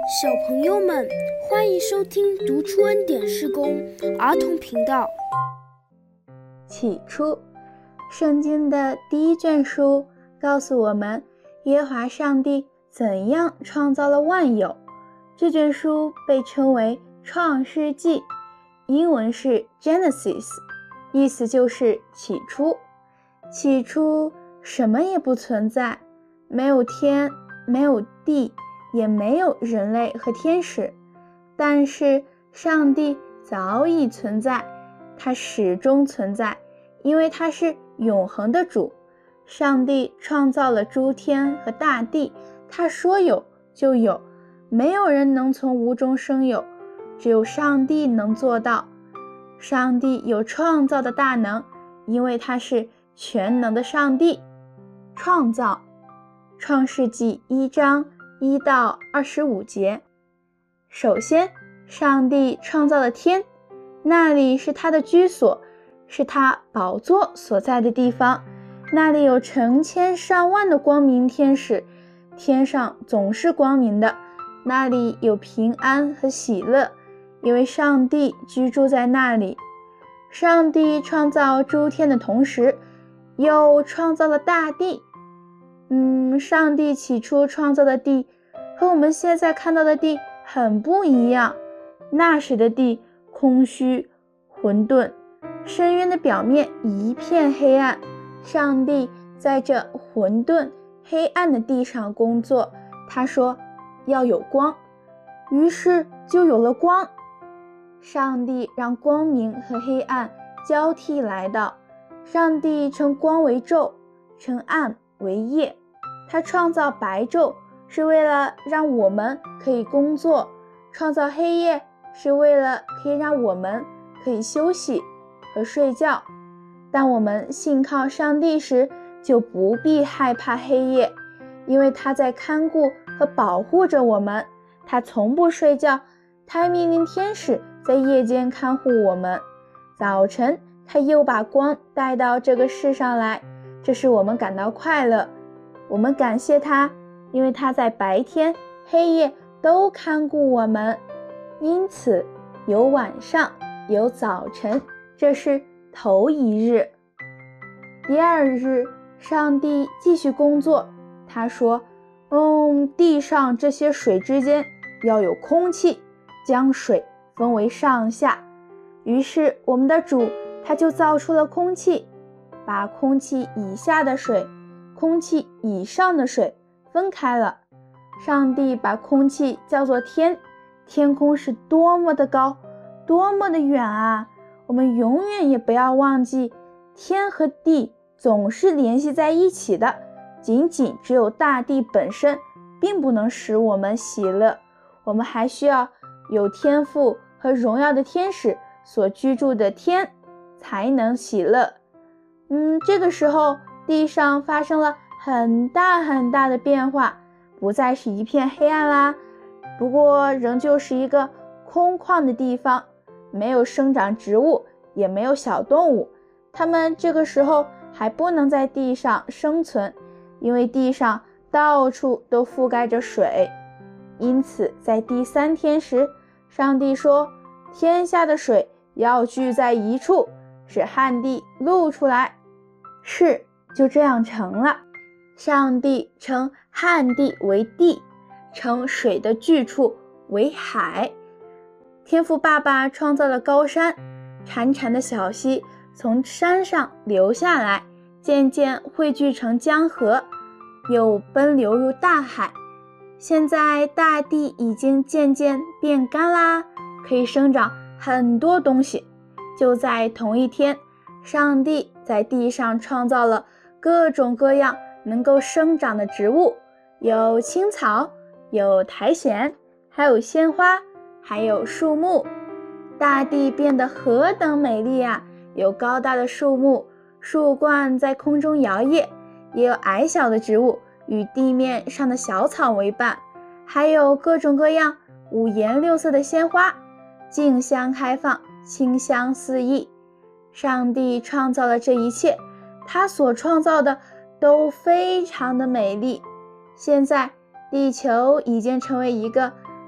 小朋友们，欢迎收听读出恩典事工儿童频道。 起初，圣经的第一卷书告诉我们耶和华上帝怎样创造了万有。这卷书被称为创世纪，英文是 Genesis， 意思就是起初。起初什么也不存在，没有天，没有地，也没有人类和天使，但是上帝早已存在，他始终存在，因为他是永恒的主。上帝创造了诸天和大地，他说有就有，没有人能从无中生有，只有上帝能做到。上帝有创造的大能，因为他是全能的上帝。创造，创世纪1章1到25节。首先，上帝创造了天，那里是他的居所，是他宝座所在的地方，那里有成千上万的光明天使，天上总是光明的，那里有平安和喜乐，因为上帝居住在那里。上帝创造诸天的同时，又创造了大地。上帝起初创造的地和我们现在看到的地很不一样。那时的地空虚混沌，深渊的表面一片黑暗，上帝在这混沌黑暗的地上工作，他说要有光，于是就有了光。上帝让光明和黑暗交替来到，上帝称光为昼，称暗为夜。他创造白昼是为了让我们可以工作，创造黑夜是为了可以让我们可以休息和睡觉。当我们信靠上帝时，就不必害怕黑夜，因为他在看顾和保护着我们。他从不睡觉，他命令天使在夜间看护我们。早晨，他又把光带到这个世上来，这使我们感到快乐。我们感谢他，因为他在白天黑夜都看顾我们。因此有晚上有早晨，这是头一日。第二日，上帝继续工作，他说地上这些水之间要有空气，将水分为上下。于是我们的主他就造出了空气，把空气以下的水空气以上的水分开了。上帝把空气叫做天，天空是多么的高，多么的远啊！我们永远也不要忘记，天和地总是联系在一起的，仅只有大地本身并不能使我们喜乐，我们还需要有天父和荣耀的天使所居住的天才能喜乐。这个时候地上发生了很大很大的变化，不再是一片黑暗啦，不过仍旧是一个空旷的地方，没有生长植物，也没有小动物，它们这个时候还不能在地上生存，因为地上到处都覆盖着水。因此在第3天时，上帝说，天下的水要聚在一处，使旱地露出来。是，就这样成了。上帝称旱地为地，称水的聚处为海。天父爸爸创造了高山，潺潺的小溪从山上流下来，渐渐汇聚成江河，又奔流入大海。现在大地已经渐渐变干啦，可以生长很多东西。就在同一天，上帝在地上创造了各种各样能够生长的植物，有青草，有苔藓，还有鲜花，还有树木。大地变得何等美丽啊！有高大的树木，树冠在空中摇曳，也有矮小的植物与地面上的小草为伴，还有各种各样五颜六色的鲜花，竞相开放，清香四溢。上帝创造了这一切，他所创造的都非常的美丽。现在地球已经成为一个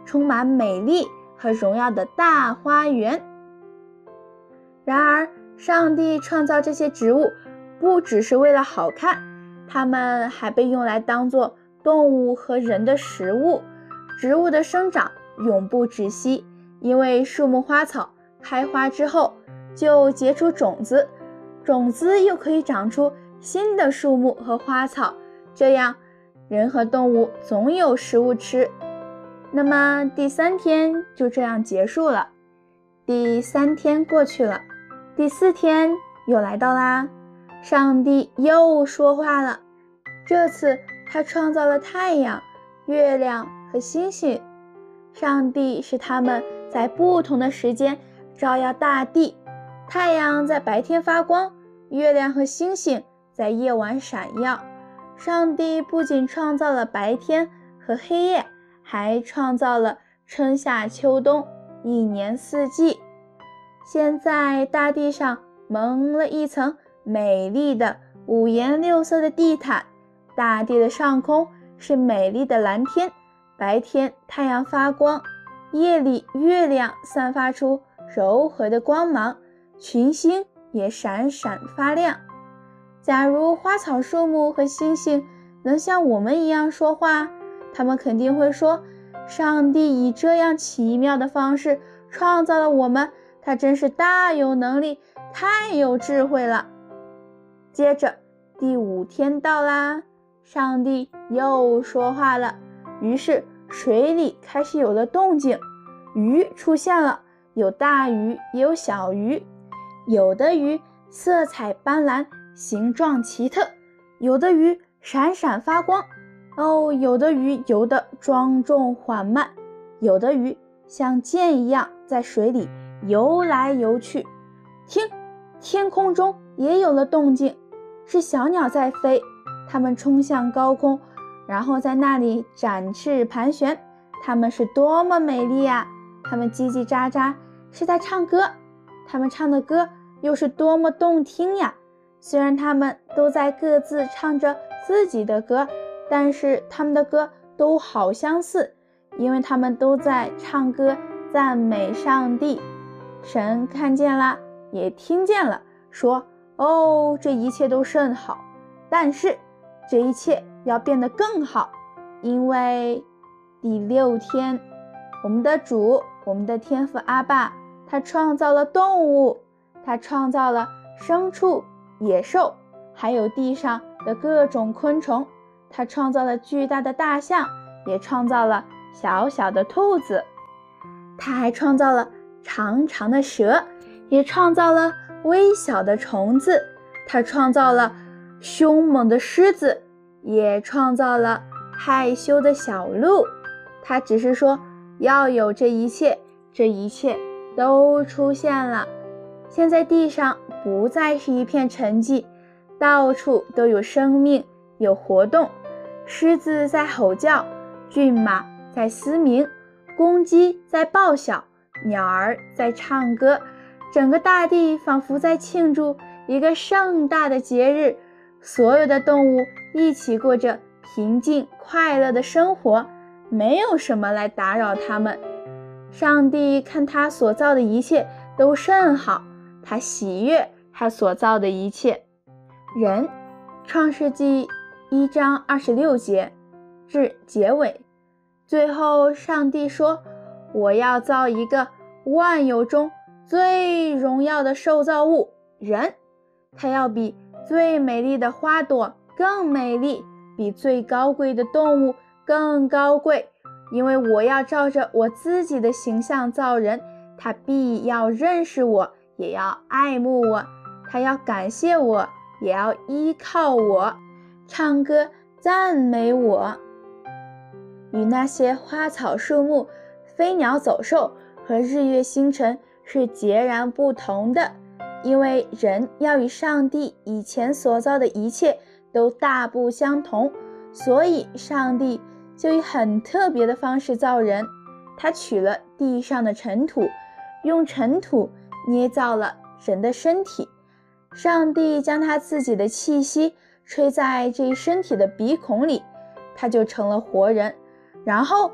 充满美丽和荣耀的大花园。然而，上帝创造这些植物不只是为了好看，它们还被用来当作动物和人的食物。植物的生长永不止息，因为树木花草开花之后就结出种子，种子又可以长出新的树木和花草，这样人和动物总有食物吃。那么第3天就这样结束了。第3天过去了，第4天又来到啦。上帝又说话了，这次他创造了太阳、月亮和星星。上帝使它们在不同的时间照耀大地，太阳在白天发光，月亮和星星在夜晚闪耀。上帝不仅创造了白天和黑夜，还创造了春夏秋冬，1年4季。现在大地上蒙了一层美丽的5颜6色的地毯，大地的上空是美丽的蓝天，白天太阳发光，夜里月亮散发出柔和的光芒，群星也闪闪发亮。假如花草树木和星星能像我们一样说话，他们肯定会说，上帝以这样奇妙的方式创造了我们，他真是大有能力，太有智慧了。接着第5天到啦，上帝又说话了，于是水里开始有了动静，鱼出现了，有大鱼也有小鱼，有的鱼色彩斑斓，形状奇特，有的鱼闪闪发光，有的鱼游得庄重缓慢，有的鱼像箭一样在水里游来游去。听，天空中也有了动静，是小鸟在飞，它们冲向高空，然后在那里展翅盘旋，它们是多么美丽呀！它们叽叽喳喳是在唱歌，它们唱的歌又是多么动听呀！虽然它们都在各自唱着自己的歌，但是它们的歌都好相似，因为它们都在唱歌赞美上帝。神看见了，也听见了，说，这一切都甚好，但是这一切要变得更好，因为第6天，我们的主，我们的天父阿爸，他创造了动物，他创造了牲畜、野兽，还有地上的各种昆虫，他创造了巨大的大象，也创造了小小的兔子，他还创造了长长的蛇，也创造了微小的虫子，他创造了凶猛的狮子，也创造了害羞的小鹿。他只是说要有这一切，这一切都出现了。现在地上不再是一片沉寂，到处都有生命，有活动。狮子在吼叫，骏马在嘶鸣，公鸡在报晓，鸟儿在唱歌，整个大地仿佛在庆祝一个盛大的节日，所有的动物一起过着平静快乐的生活，没有什么来打扰他们。上帝看他所造的一切都甚好，他喜悦他所造的一切。人，创世纪1章26节至结尾。最后上帝说，我要造一个万有中最荣耀的受造物，人，他要比最美丽的花朵更美丽，比最高贵的动物更高贵，因为我要照着我自己的形象造人，他必要认识我，也要爱慕我，他要感谢我，也要依靠我，唱歌赞美我。与那些花草树木、飞鸟走兽和日月星辰是截然不同的，因为人要与上帝以前所造的一切都大不相同，所以上帝就以很特别的方式造人。他取了地上的尘土，用尘土捏造了人的身体。上帝将他自己的气息吹在这一身体的鼻孔里，他就成了活人。然后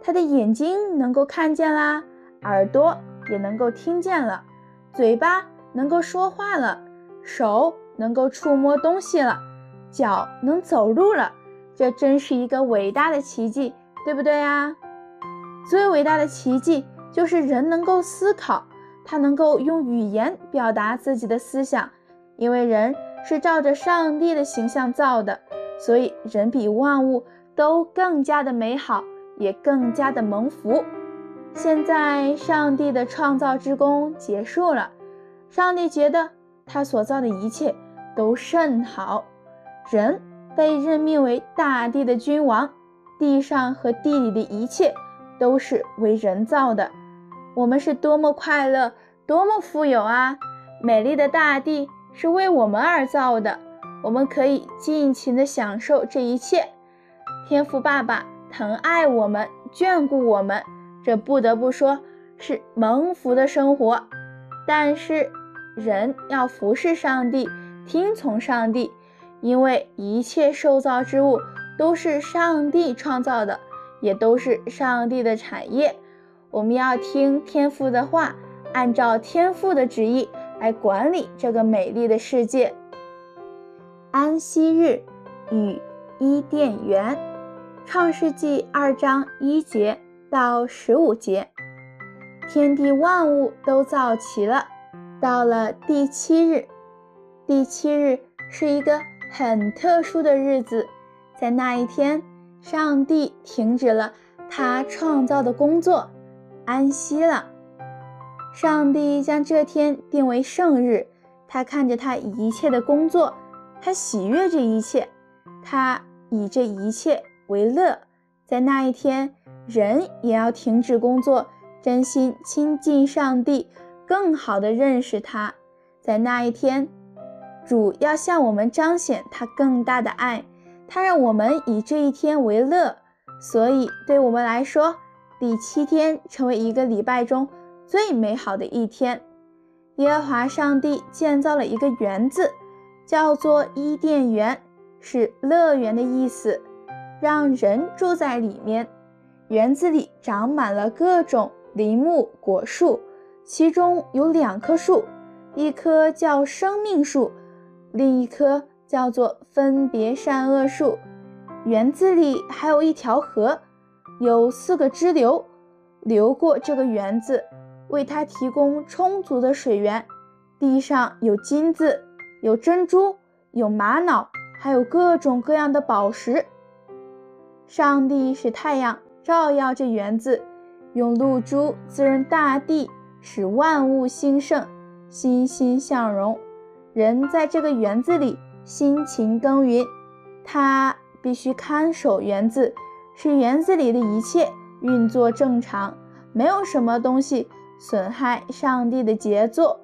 他的眼睛能够看见啦，耳朵也能够听见了，嘴巴能够说话了，手能够触摸东西了，脚能走路了。这真是一个伟大的奇迹，对不对啊？最伟大的奇迹就是人能够思考，他能够用语言表达自己的思想。因为人是照着上帝的形象造的，所以人比万物都更加的美好，也更加的蒙福。现在上帝的创造之功结束了，上帝觉得他所造的一切都甚好，人被任命为大地的君王，地上和地里的一切都是为人造的。我们是多么快乐，多么富有啊！美丽的大地是为我们而造的，我们可以尽情地享受这一切。天父爸爸疼爱我们，眷顾我们，这不得不说是蒙福的生活。但是人要服侍上帝，听从上帝，因为一切受造之物都是上帝创造的，也都是上帝的产业。我们要听天父的话，按照天父的旨意来管理这个美丽的世界。安息日与伊甸园，创世纪2章1节到15节。天地万物都造齐了，到了第7日。第7日是一个很特殊的日子，在那一天，上帝停止了他创造的工作，安息了。上帝将这天定为圣日，他看着他一切的工作，他喜悦这一切，他以这一切为乐。在那一天，人也要停止工作，真心亲近上帝，更好地认识他。在那一天，主要向我们彰显他更大的爱，他让我们以这一天为乐。所以对我们来说，第7天成为一个礼拜中最美好的一天。耶和华上帝建造了一个园子，叫做伊甸园，是乐园的意思，让人住在里面。园子里长满了各种林木果树，其中有2棵树，一棵叫生命树，另一棵叫做分别善恶树。园子里还有一条河，有4个支流流过这个园子，为它提供充足的水源。地上有金子，有珍珠，有玛瑙，还有各种各样的宝石。上帝使太阳照耀这园子，用露珠滋润大地，使万物兴盛，欣欣向荣。人在这个园子里辛勤耕耘，他必须看守园子，使园子里的一切运作正常，没有什么东西损害上帝的杰作。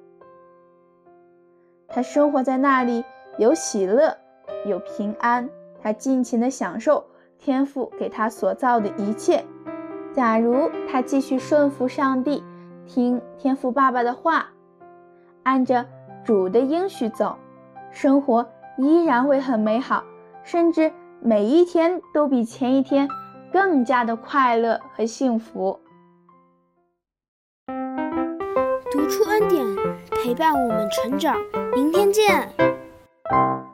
他生活在那里，有喜乐，有平安，他尽情地享受天父给他所造的一切。假如他继续顺服上帝，听天父爸爸的话，按着主的应许走，生活依然会很美好，甚至每一天都比前一天更加的快乐和幸福。 读出恩典，陪伴我们成长。明天见。